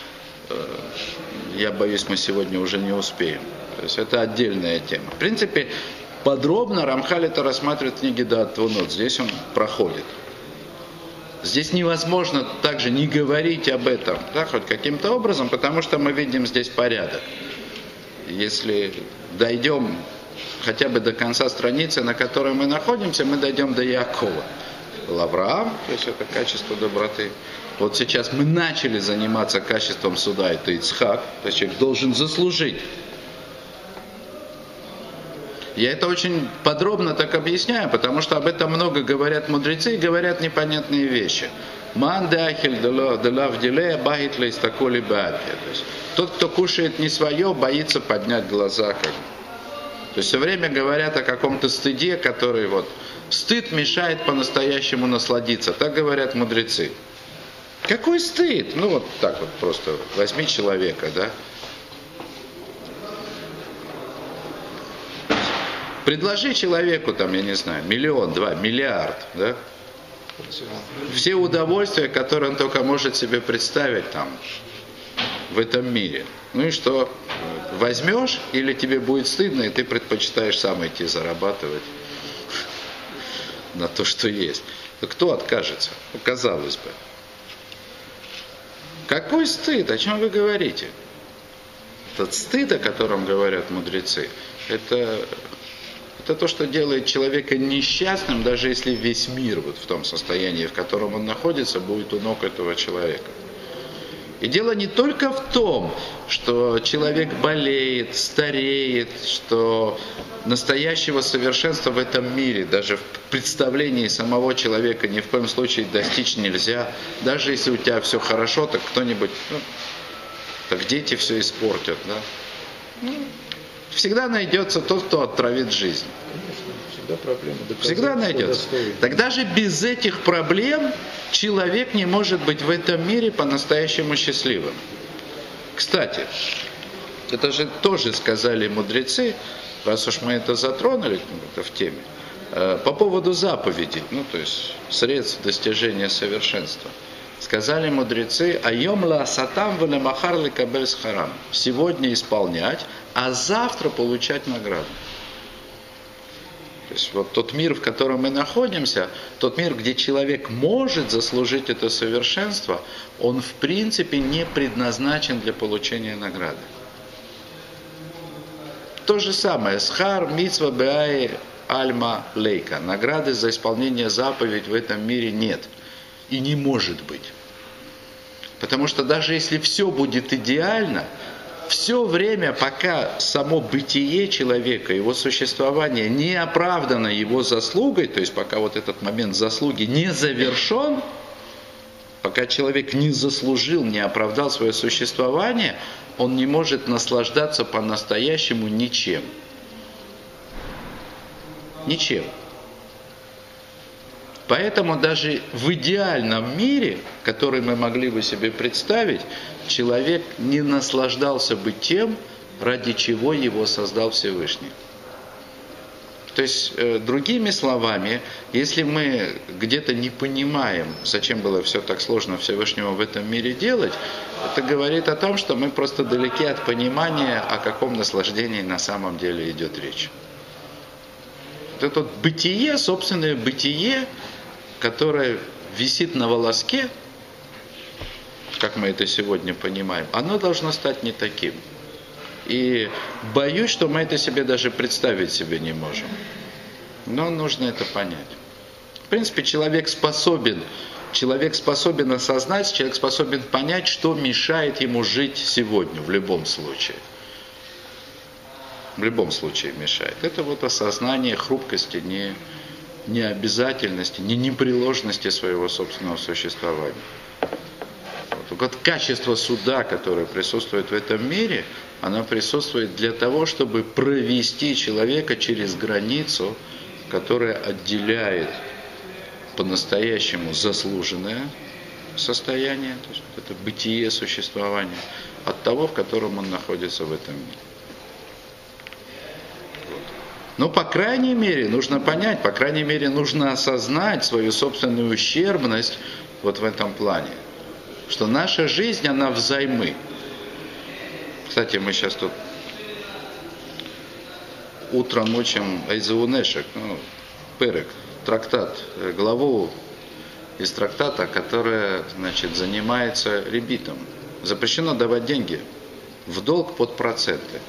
я боюсь, мы сегодня уже не успеем. То есть это отдельная тема. В принципе, подробно Рамхаль это рассматривает в книге Даат Твунот. Здесь он проходит. Здесь невозможно также не говорить об этом, да, хоть каким-то образом, потому что мы видим здесь порядок. Если дойдем хотя бы до конца страницы, на которой мы находимся, мы дойдем до Яакова. Авраам, то есть это качество доброты. Вот сейчас мы начали заниматься качеством суда, это Ицхак, то есть человек должен заслужить. Я это очень подробно так объясняю, потому что об этом много говорят мудрецы и говорят непонятные вещи. Тот, кто кушает не свое, боится поднять глаза. То есть все время говорят о каком-то стыде, который вот... Стыд мешает по-настоящему насладиться, так говорят мудрецы. Какой стыд? Ну вот так вот просто возьми человека, да. Предложи человеку, там, я не знаю, 1, 2 миллиона, миллиард, да? Все удовольствия, которые он только может себе представить там, в этом мире. Ну и что? Возьмешь, или тебе будет стыдно, и ты предпочитаешь сам идти зарабатывать на то, что есть. То кто откажется? Ну, казалось бы. Какой стыд? О чем вы говорите? Этот стыд, о котором говорят мудрецы, это то, что делает человека несчастным, даже если весь мир вот в том состоянии, в котором он находится, будет у ног этого человека. И дело не только в том, что человек болеет, стареет, что настоящего совершенства в этом мире, даже в представлении самого человека ни в коем случае достичь нельзя. Даже если у тебя все хорошо, так кто-нибудь, так дети все испортят. Да? Всегда найдется тот, кто отравит жизнь. Всегда проблема. Всегда найдется. Тогда же без этих проблем человек не может быть в этом мире по-настоящему счастливым. Кстати, это же тоже сказали мудрецы, раз уж мы это затронули, это в теме, по поводу заповедей, то есть средств достижения совершенства. Сказали мудрецы, айом ла сатам вале махар ли кабель схарам. Сегодня исполнять, а завтра получать награду. То есть вот тот мир, в котором мы находимся, тот мир, где человек может заслужить это совершенство, он в принципе не предназначен для получения награды. То же самое, схар, мицва, беай, альма, лейка. Награды за исполнение заповедей в этом мире нет. И не может быть. Потому что даже если все будет идеально, все время, пока само бытие человека, его существование не оправдано его заслугой, то есть пока вот этот момент заслуги не завершен, пока человек не заслужил, не оправдал свое существование, он не может наслаждаться по-настоящему ничем. Ничем. Поэтому даже в идеальном мире, который мы могли бы себе представить, человек не наслаждался бы тем, ради чего его создал Всевышний. То есть, другими словами, если мы где-то не понимаем, зачем было все так сложно Всевышнему в этом мире делать, это говорит о том, что мы просто далеки от понимания, о каком наслаждении на самом деле идет речь. Вот это вот бытие, собственное бытие, которое висит на волоске, как мы это сегодня понимаем, оно должно стать не таким. И боюсь, что мы это себе даже представить себе не можем. Но нужно это понять. В принципе, человек способен осознать, человек способен понять, что мешает ему жить сегодня, в любом случае. В любом случае мешает. Это вот осознание хрупкости, необязательности, непреложности своего собственного существования. Вот качество суда, которое присутствует в этом мире, оно присутствует для того, чтобы провести человека через границу, которая отделяет по-настоящему заслуженное состояние, то есть это бытие, существование, от того, в котором он находится в этом мире. Вот. Но, по крайней мере, нужно понять, по крайней мере, нужно осознать свою собственную ущербность вот в этом плане, что наша жизнь, она взаймы. Кстати, мы сейчас тут утром учим Эйзеунешек, Перек, трактат, главу из трактата, которая, значит, занимается ребитом. Запрещено давать деньги в долг под проценты.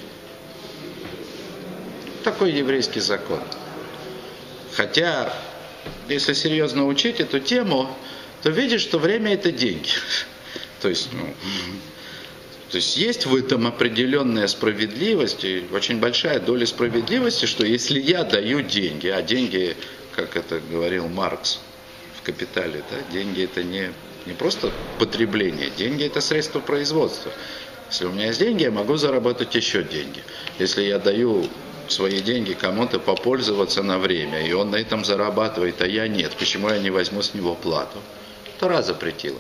Такой еврейский закон. Хотя, если серьезно учить эту тему, то видишь, что время это деньги. То есть есть в этом определенная справедливость, и очень большая доля справедливости, что если я даю деньги, а деньги, как это говорил Маркс в «Капитале», да, деньги это не просто потребление, деньги это средство производства. Если у меня есть деньги, я могу заработать еще деньги. Если я даю свои деньги кому-то попользоваться на время, и он на этом зарабатывает, а я нет, почему я не возьму с него плату? Тора запретила.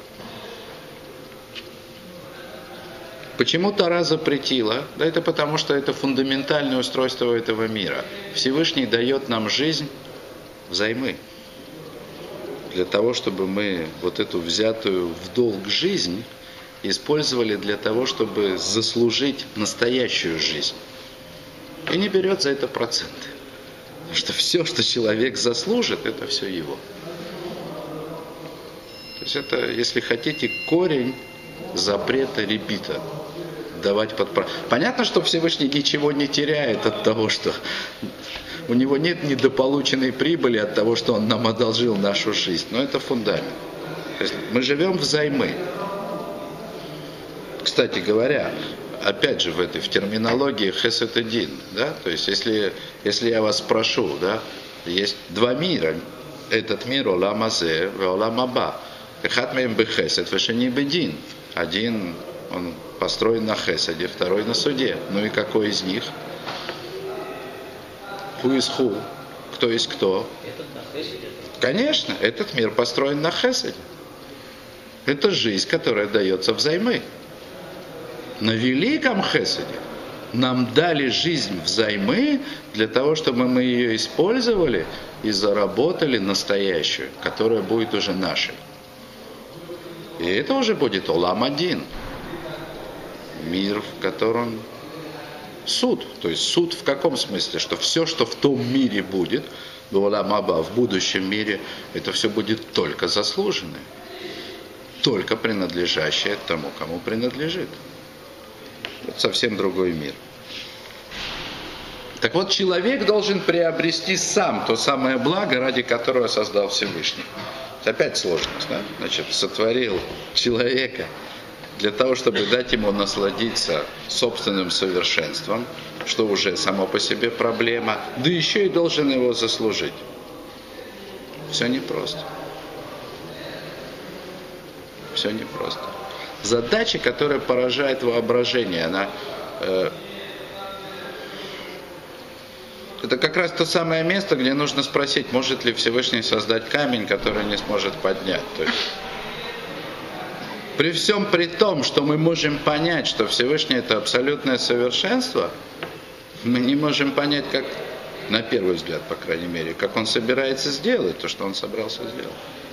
Почему Тора запретила? Да это потому, что это фундаментальное устройство этого мира. Всевышний дает нам жизнь взаймы. Для того, чтобы мы вот эту взятую в долг жизнь использовали для того, чтобы заслужить настоящую жизнь. И не берет за это проценты. Потому что все, что человек заслужит, это все его. То есть это, если хотите, корень запрета ребита. Давать под... Понятно, что Всевышний ничего не теряет от того, что у него нет недополученной прибыли от того, что он нам одолжил нашу жизнь. Но это фундамент. То есть мы живем взаймы. Кстати говоря, опять же в терминологии хесед один, да, то есть если я вас спрошу, да, есть два мира, этот мир олам азе и олам аба. Эхат меем бехесед вешени бедин. Один он построен на хеседе, второй на суде. Ну и какой из них? Who is who? Кто есть кто? Конечно, этот мир построен на хеседе. Это жизнь, которая дается взаймы. На великом хеседе нам дали жизнь взаймы для того, чтобы мы ее использовали и заработали настоящую, которая будет уже нашей. И это уже будет Олам один. Мир, в котором суд. То есть суд в каком смысле? Что все, что в том мире будет, в Олам аба, в будущем мире, это все будет только заслуженное. Только принадлежащее тому, кому принадлежит. Это совсем другой мир. Так вот, человек должен приобрести сам то самое благо, ради которого создал Всевышний. Это опять сложность, да? Значит, сотворил человека для того, чтобы дать ему насладиться собственным совершенством, что уже само по себе проблема, да еще и должен его заслужить. Все непросто. Все непросто. Задача, которая поражает воображение, она... Это как раз то самое место, где нужно спросить, может ли Всевышний создать камень, который не сможет поднять. То есть, при всем при том, что мы можем понять, что Всевышний это абсолютное совершенство, мы не можем понять, как, на первый взгляд, по крайней мере, как он собирается сделать то, что он собрался сделать.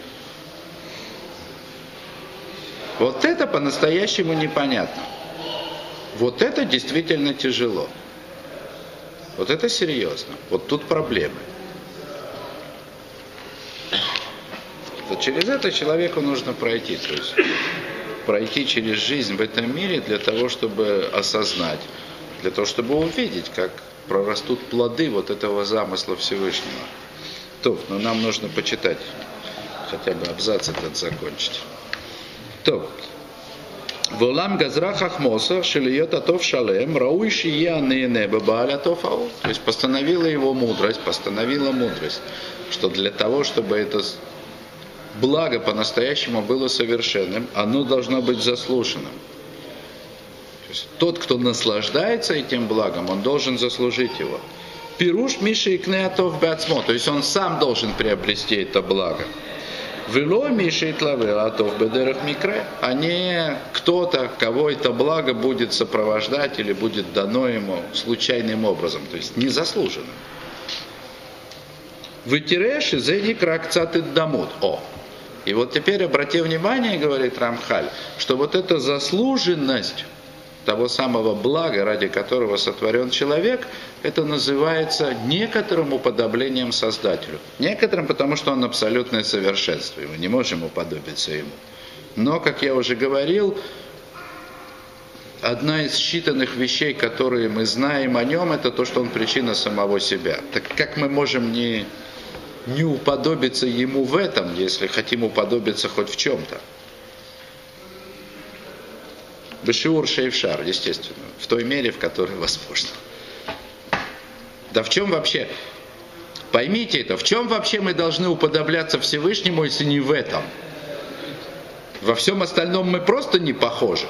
Вот это по-настоящему непонятно. Вот это действительно тяжело. Вот это серьезно. Вот тут проблемы. Вот через это человеку нужно пройти. То есть пройти через жизнь в этом мире для того, чтобы осознать, для того, чтобы увидеть, как прорастут плоды вот этого замысла Всевышнего. То, но нам нужно почитать, хотя бы абзац этот закончить. То. Волам газра хахмоса шелиот атов шалем рауи шия нейне бабааль атов ау. То есть постановила мудрость, что для того, чтобы это благо по-настоящему было совершенным, оно должно быть заслуженным. То есть тот, кто наслаждается этим благом, он должен заслужить его. Пируш миши икне атов бацмо, то есть он сам должен приобрести это благо. Вело мишит лавел атов бедерах микре, а не кто-то, кого это благо будет сопровождать или будет дано ему случайным образом, то есть незаслуженно. Вытирешь и зеник ракцат и дамут. И вот теперь обрати внимание, говорит Рамхаль, что вот эта заслуженность того самого блага, ради которого сотворен человек, это называется некоторым уподоблением Создателю. Некоторым, потому что он абсолютное совершенство, и мы не можем уподобиться ему. Но, как я уже говорил, одна из считанных вещей, которые мы знаем о нем, это то, что он причина самого себя. Так как мы можем не уподобиться ему в этом, если хотим уподобиться хоть в чем-то? Бешиур шейфшар, естественно, в той мере, в которой возможно. Да в чем вообще, поймите это, в чем вообще мы должны уподобляться Всевышнему, если не в этом? Во всем остальном мы просто не похожи.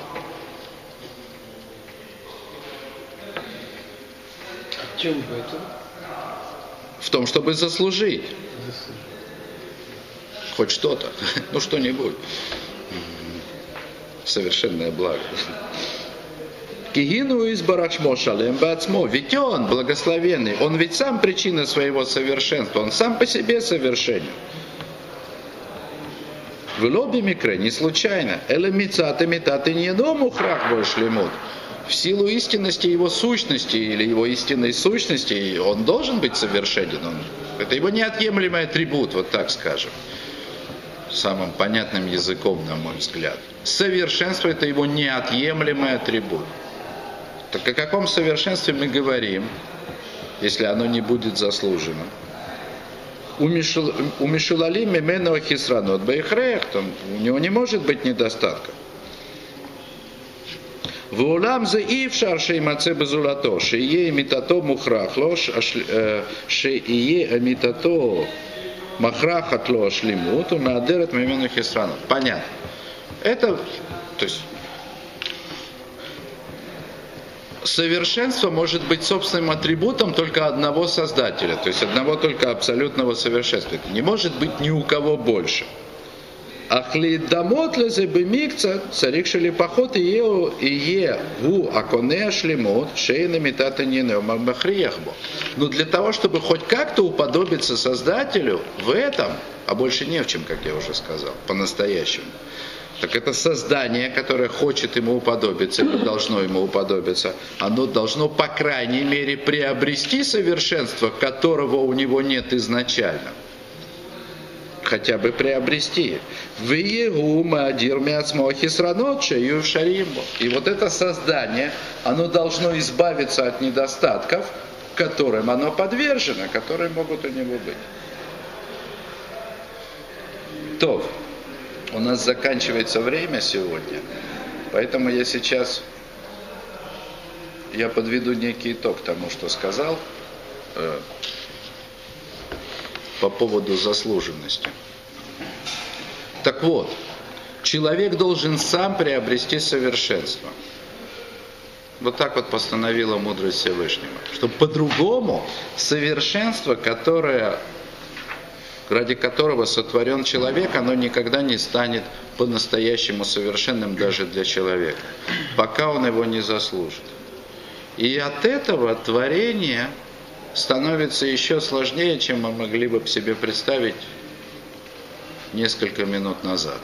В чем в этом? В том, чтобы заслужить. Хоть что-то, ну что-нибудь. Совершенное благо. Кигину из барашмо шалем бацмо. Ведь он благословенный, он ведь сам причина своего совершенства, он сам по себе совершенен. В лобби микре не случайно. Элемицаты метаты не дому храх больше лимут. В силу истинности его сущности или его истинной сущности он должен быть совершенен. Это его неотъемлемый атрибут, вот так скажем. Самым понятным языком, на мой взгляд. Совершенство – это его неотъемлемый атрибут. Так о каком совершенстве мы говорим, если оно не будет заслужено? У Мишулали мимену хисранот бейхрех, у него не может быть недостатка. В улам зе ившар шеймаце безулато, шее митато мухрахло, шее амитато махрахатло шлимут, умадерет мимену хисранот. Понятно. Это, то есть, совершенство может быть собственным атрибутом только одного Создателя, то есть одного только абсолютного совершенства. Это не может быть ни у кого больше. Ахли дамот лезе бемикца царик шели поход и гу аконе шлемот шейна метата нинео махриехбо. Но для того, чтобы хоть как-то уподобиться Создателю в этом, а больше не в чем, как я уже сказал, по-настоящему. Так это создание, которое хочет ему уподобиться, или должно ему уподобиться, оно должно, по крайней мере, приобрести совершенство, которого у него нет изначально. Хотя бы приобрести. И вот это создание, оно должно избавиться от недостатков, которым оно подвержено, которые могут у него быть. То. У нас заканчивается время сегодня, поэтому я подведу некий итог тому, что сказал по поводу заслуженности. Так вот, человек должен сам приобрести совершенство. Вот так вот постановила мудрость Всевышнего. Что по-другому совершенство, ради которого сотворен человек, оно никогда не станет по-настоящему совершенным даже для человека, пока он его не заслужит. И от этого творение становится еще сложнее, чем мы могли бы себе представить несколько минут назад.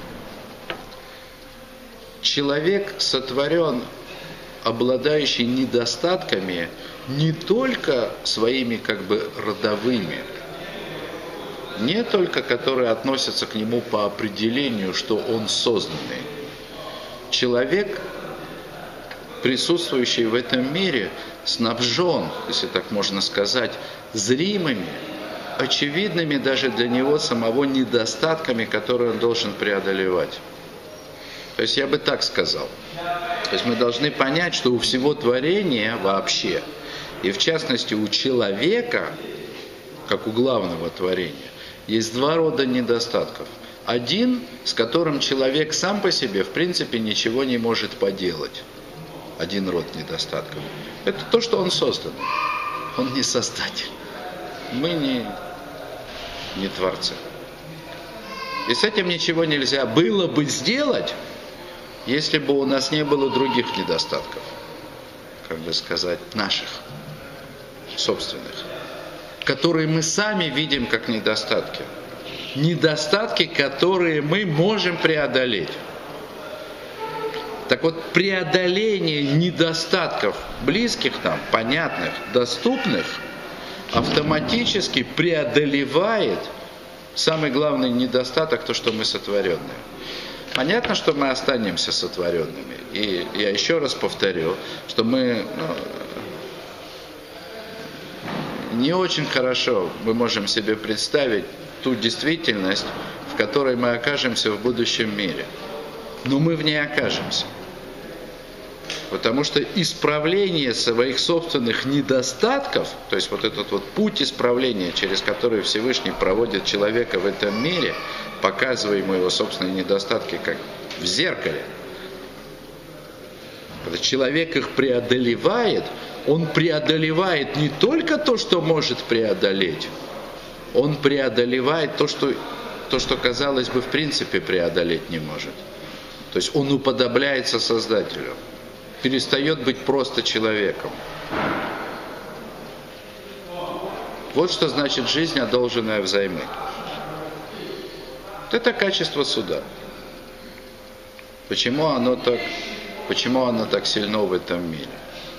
Человек сотворен, обладающий недостатками, не только своими родовыми, не только которые относятся к нему по определению, что он созданный. Человек, присутствующий в этом мире, снабжен, если так можно сказать, зримыми, очевидными даже для него самого недостатками, которые он должен преодолевать. То есть я бы так сказал. То есть мы должны понять, что у всего творения вообще, и в частности у человека, как у главного творения, есть два рода недостатков. Один, с которым человек сам по себе, в принципе, ничего не может поделать. Один род недостатков. Это то, что он создан. Он не создатель. Мы не творцы. И с этим ничего нельзя было бы сделать, если бы у нас не было других недостатков, как бы сказать, наших, собственных, которые мы сами видим как недостатки. Недостатки, которые мы можем преодолеть. Так вот, преодоление недостатков близких нам, понятных, доступных, автоматически преодолевает самый главный недостаток, то, что мы сотворенные. Понятно, что мы останемся сотворенными. И я еще раз повторю, что мы не очень хорошо мы можем себе представить ту действительность, в которой мы окажемся в будущем мире. Но мы в ней окажемся. Потому что исправление своих собственных недостатков, то есть вот этот вот путь исправления, через который Всевышний проводит человека в этом мире, показывая ему его собственные недостатки, как в зеркале. Когда человек их преодолевает, он преодолевает не только то, что может преодолеть, он преодолевает то, что казалось бы, в принципе, преодолеть не может. То есть он уподобляется Создателю, перестает быть просто человеком. Вот что значит жизнь, одолженная взаймы. Это качество суда. Почему оно так сильно в этом мире?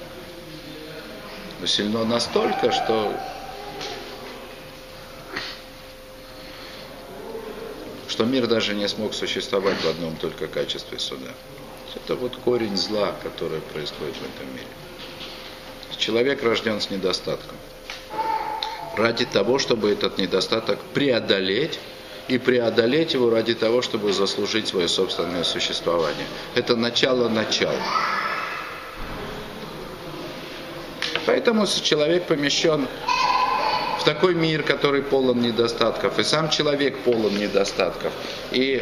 Но сильно настолько, что мир даже не смог существовать в одном только качестве суда. Это вот корень зла, которое происходит в этом мире. Человек рожден с недостатком. Ради того, чтобы этот недостаток преодолеть, и преодолеть его ради того, чтобы заслужить свое собственное существование. Это начало начала. Поэтому человек помещен в такой мир, который полон недостатков, и сам человек полон недостатков. И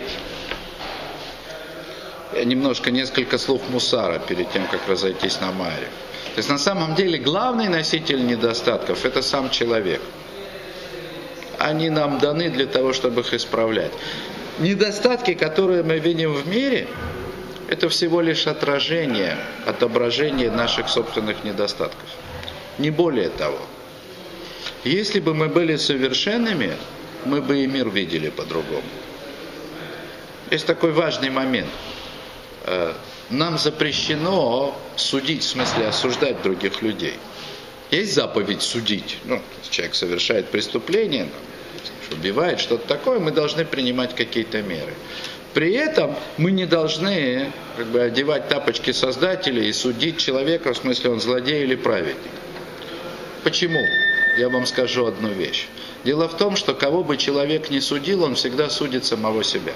несколько слов мусара перед тем, как разойтись на маре. То есть на самом деле главный носитель недостатков – это сам человек. Они нам даны для того, чтобы их исправлять. Недостатки, которые мы видим в мире, это всего лишь отображение наших собственных недостатков. Не более того. Если бы мы были совершенными, мы бы и мир видели по-другому. Есть такой важный момент. Нам запрещено судить, в смысле осуждать других людей. Есть заповедь судить. Человек совершает преступление, убивает, что-то такое, мы должны принимать какие-то меры. При этом мы не должны одевать тапочки Создателя и судить человека, в смысле он злодей или праведник. Почему? Я вам скажу одну вещь. Дело в том, что кого бы человек ни судил, он всегда судит самого себя.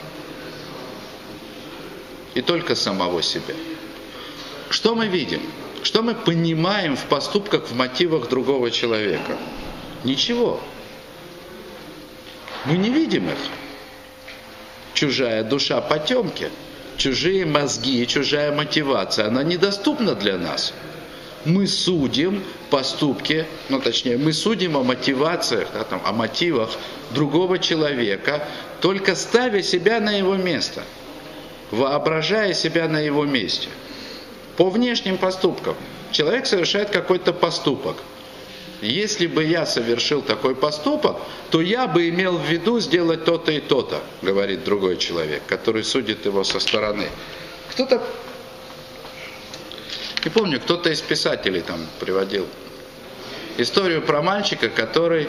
И только самого себя. Что мы видим? Что мы понимаем в поступках, в мотивах другого человека? Ничего. Мы не видим их. Чужая душа потемки, чужие мозги, чужая мотивация, она недоступна для нас. Мы судим поступки, мы судим о мотивациях, о мотивах другого человека, только ставя себя на его место, воображая себя на его месте. По внешним поступкам. Человек совершает какой-то поступок. Если бы я совершил такой поступок, то я бы имел в виду сделать то-то и то-то, говорит другой человек, который судит его со стороны. Не помню, кто-то из писателей там приводил историю про мальчика, который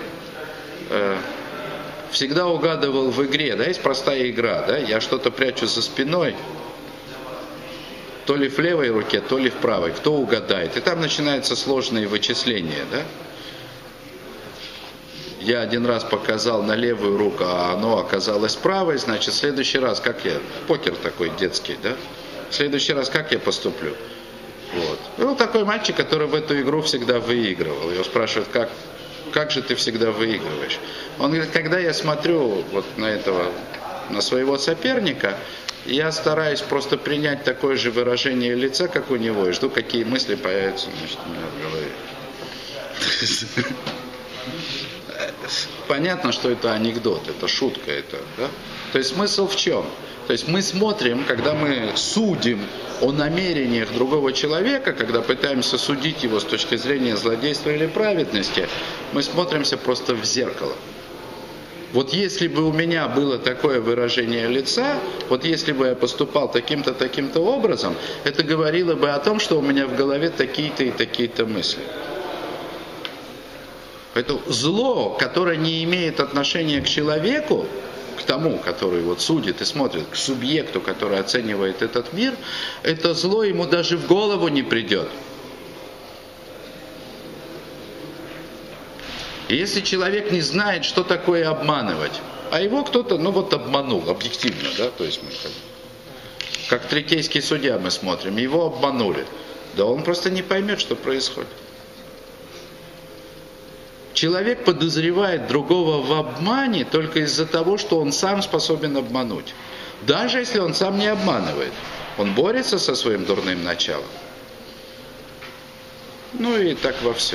всегда угадывал в игре, есть простая игра, я что-то прячу за спиной, то ли в левой руке, то ли в правой, кто угадает. И там начинаются сложные вычисления, Я один раз показал на левую руку, а оно оказалось правой, значит, в следующий раз, покер такой детский, в следующий раз как я поступлю? Был такой мальчик, который в эту игру всегда выигрывал. Его спрашивают, как же ты всегда выигрываешь? Он говорит, когда я смотрю на своего соперника, я стараюсь просто принять такое же выражение лица, как у него, и жду, какие мысли появятся у меня в голове. понятно, что это анекдот, это шутка, это, да? То есть смысл в чем? То есть мы смотрим, когда мы судим о намерениях другого человека, когда пытаемся судить его с точки зрения злодейства или праведности, мы смотримся просто в зеркало. Вот если бы у меня было такое выражение лица, вот если бы я поступал таким-то, таким-то образом, это говорило бы о том, что у меня в голове такие-то и такие-то мысли. Поэтому зло, которое не имеет отношения к человеку, к тому, который вот судит и смотрит, к субъекту, который оценивает этот мир, это зло ему даже в голову не придет. И если человек не знает, что такое обманывать, а его кто-то, обманул, объективно, да, то есть мы как третейский судья мы смотрим, его обманули, да он просто не поймет, что происходит. Человек подозревает другого в обмане только из-за того, что он сам способен обмануть. Даже если он сам не обманывает, он борется со своим дурным началом. Ну и так во всем.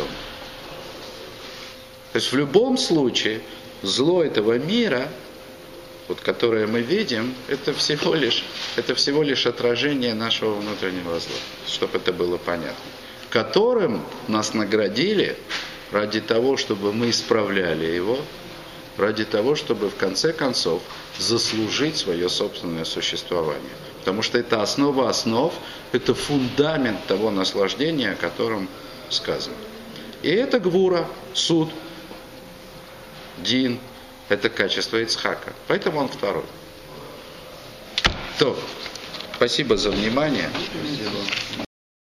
То есть в любом случае зло этого мира, вот, которое мы видим, это всего лишь отражение нашего внутреннего зла, чтобы это было понятно, которым нас наградили ради того, чтобы мы исправляли его, ради того, чтобы в конце концов заслужить свое собственное существование. Потому что это основа основ, это фундамент того наслаждения, о котором сказано. И это гвура, суд, дин, это качество Ицхака. Поэтому он второй. То, спасибо за внимание.